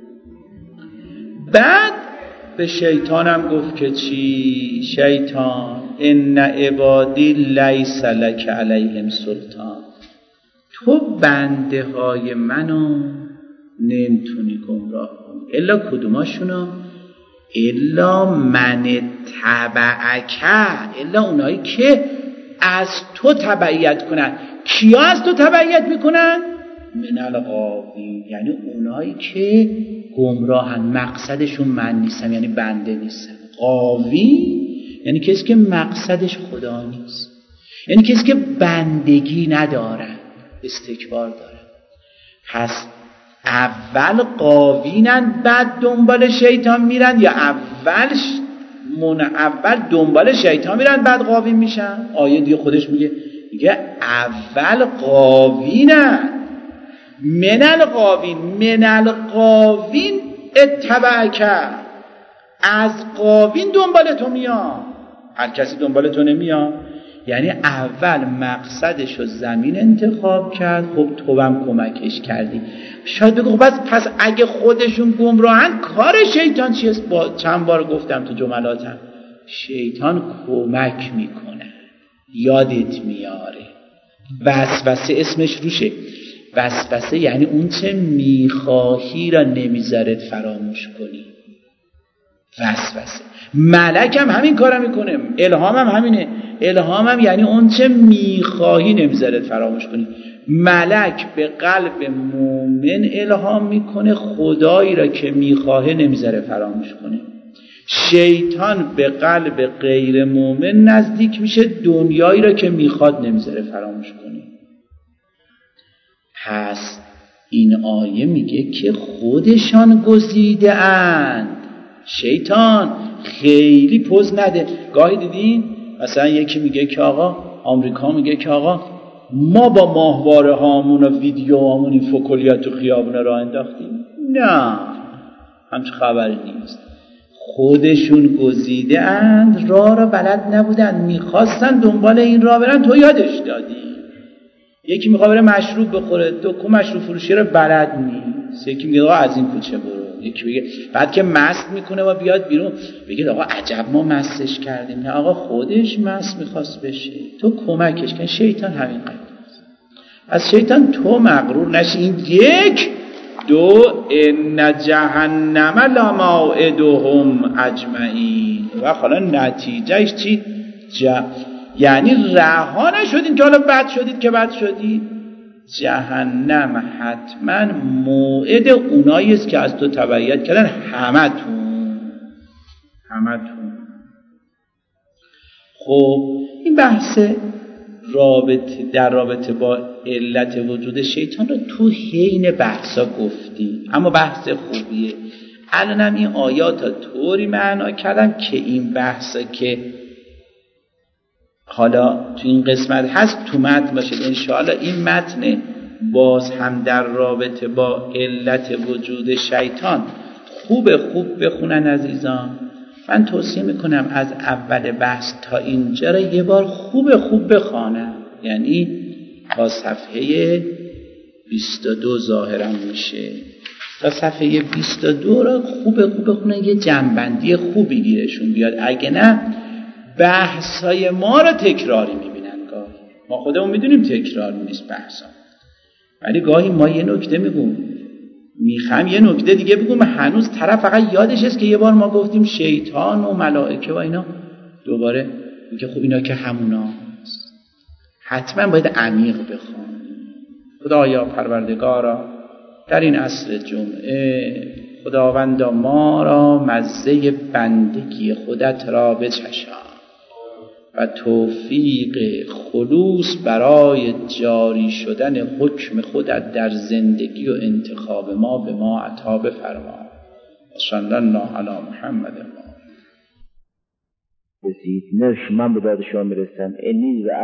بعد به شیطانم گفت که چی؟ شیطان ان عبادی لیس لک علیهم سلطان. تو بنده های منو نمیتونی گمراه کنی. الا کدوماشونو؟ الا من تبعک، الا اونایی که از تو تبعیت کنن. کیا از تو تبعیت میکنن؟ من الغاوین، یعنی اونایی که گمراهن، مقصدشون من نیستم، یعنی بنده نیستم. غاوی یعنی کسی که مقصدش خدا نیست، یعنی کسی که بندگی ندارن، استکبار دارن. پس اول قاوینن بعد دنبال شیطان میرن، یا اول دنبال شیطان میرن بعد قاوین میشن؟ آیه دیگه خودش میگه اول قاوینن. من القاوین اتبعک، از قاوین دنبال تو میاد. هر کسی دنبال تو نمیاد. یعنی اول مقصدشو زمین انتخاب کرد، خب تو هم کمکش کردی. شاید بگو پس اگه خودشون گمراهن کار شیطان چیست؟ چند بار گفتم تو جملاتم، شیطان کمک میکنه، یادت میاره. وسوسه اسمش روشه. وسوسه یعنی اون چه میخواهی را نمیذارت فراموش کنی. وسوسه. ملک هم همین کارا میکنه. الهام هم همینه. الهام هم یعنی اون چه میخواهی نمیذارت فراموش کنی. ملک به قلب مومن الهام میکنه خدایی را که میخواه نمیذاره فراموش کنه. شیطان به قلب غیر مومن نزدیک میشه، دنیایی را که میخواد نمیذاره فراموش کنه. پس این آیه میگه که خودشان گزیده اند. شیطان خیلی پوز نده. گاهی دیدین مثلا یکی میگه که آقا، آمریکا میگه که آقا ما با ماهواره هامون و ویدیو هامون این فکلیات تو خیابون راه انداختیم. نه، همچه خبری نیست. خودشون گزیده اند، راه را بلد نبودن، میخواستن دنبال این راه برن، تو یادش دادی. یکی میخواد بره مشروب بخوره، تو مشروب فروشی رو بلد نیست. یکی میگه آقا از این کوچه برو. یکی میگه بعد که مست میکنه و بیاد بیرون بگه آقا عجب ما مستش کردیم. نه آقا، خودش مست میخواست بشه، تو کمکش کن. شیطان همین قدر. از شیطان تو مغرور نشی. این یک. دو، ان جهنم لموعدهم اجمعین. و حالا نتیجهش چی؟ یعنی رها نشدین که حالا بد شدید که بد شدید. جهنم حتما موعد اونایی است که از تو تبعیت کردن. همتون. خب این بحث در رابطه با علت وجود شیطان رو تو حین بحثا گفتیم، اما بحث خوبیه. الانم این آیات ها طوری معنا کردم که این بحثا که حالا تو این قسمت هست تو متن باشید انشاءالله. این متن باز هم در رابطه با علت وجود شیطان خوب بخونن عزیزان. من توصیه میکنم از اول بحث تا اینجا را یه بار خوب بخوانن، یعنی تا صفحه 22 ظاهرا میشه، تا صفحه 22 را خوب بخونن، یه جنبندی خوبی گیرشون بیاد. اگه نه بحثای ما را تکراری میبینن. گاهی ما خودمون میدونیم تکرار نیست بحثا، ولی گاهی ما یه نکته میخوام یه نکته دیگه بگم، هنوز طرف فقط یادش است که یه بار ما گفتیم شیطان و ملائکه و اینا، دوباره میگه خب اینا که هموناست. حتما باید عمیق بخوانیم. خدایا پروردگارا در این عصر جمعه خداوندا ما را مزه بندگی خودت را بچشان و توفیق خلوص برای جاری شدن حکم خودت در زندگی و انتخاب ما به ما عطا بفرما. صلی الله علی محمد. رسید. من به داد شما میرسم.